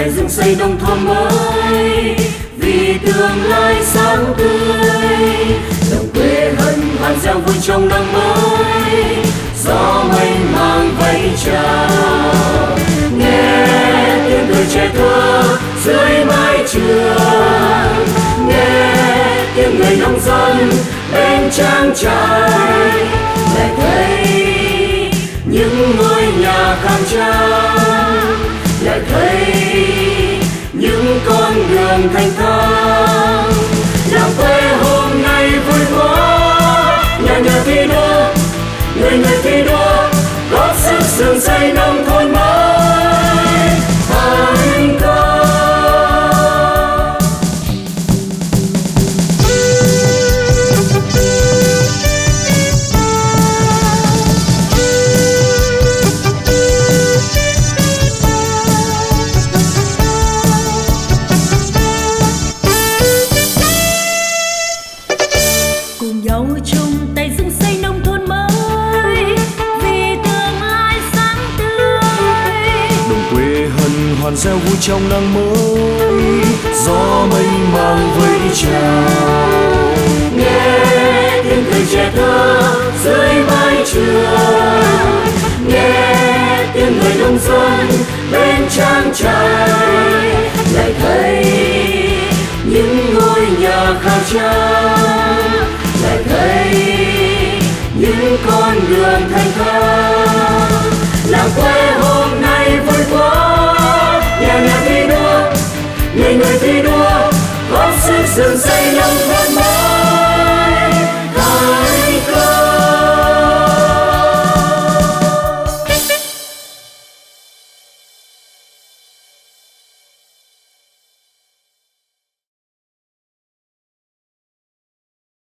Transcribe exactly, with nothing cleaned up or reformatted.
tại dựng xây nông thôn mới, vì tương lai sáng tươi. Đồng quê hân hoan reo vui trong năm mới, gió mây mang vẫy chào. Nghe tiếng cười trẻ thơ dưới mái trường, nghe tiếng người nông dân bên trang trại, lại thấy những ngôi nhà khang trang, lại thấy những con đường thanh thang. Làng quê hôm nay vui quá, nhà nhà thi đua, người người thi đua, góp sức dựng xây nông thôn mới thành công. Cùng nhau chung tay dựng xây nông thôn mới, vì tương lai sáng tươi. Đồng quê hân hoan reo vui trong năm mới, gió mây mang vẫy chào. Nghe tiếng cười trẻ thơ dưới mái trường, nghe tiếng người nông dân bên trang trại, lại thấy những ngôi nhà khang trang, lại thấy những con đường thanh thang. Làng quê hôm nay vui quá, nhà nhà thi đua, người người thi đua, góp sức dựng xây nông thôn mới.